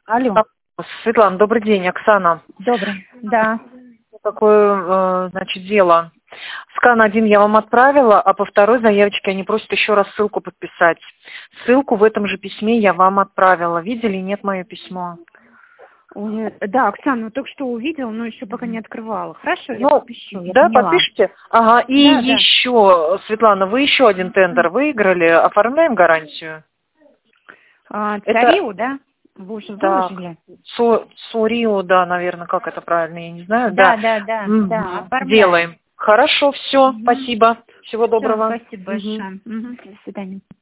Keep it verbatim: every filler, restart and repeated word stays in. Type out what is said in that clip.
Алло. А, Светлана, добрый день, Оксана. Добрый. Да. Такое, э, значит, дело. Скан один я вам отправила, а по второй заявочке они просят еще раз ссылку подписать. Ссылку в этом же письме я вам отправила. Видели, нет, мое письмо? Ой, Да, Оксана, ну, только что увидела, но еще пока не открывала. Хорошо, я Ну, подпишу, я да, поняла. подпишите. Ага, и Да, да. еще, Светлана, вы еще один тендер выиграли, оформляем гарантию. А, Это, Цариу, да? Вы уже так, выложили? Со, Сорио, да, наверное, как это правильно, я не знаю, Да, да. да, да, да, Мгм. оформляем. Делаем. Хорошо, все, Угу. спасибо. Всего Все, доброго. спасибо Мгм. большое. Угу. До свидания.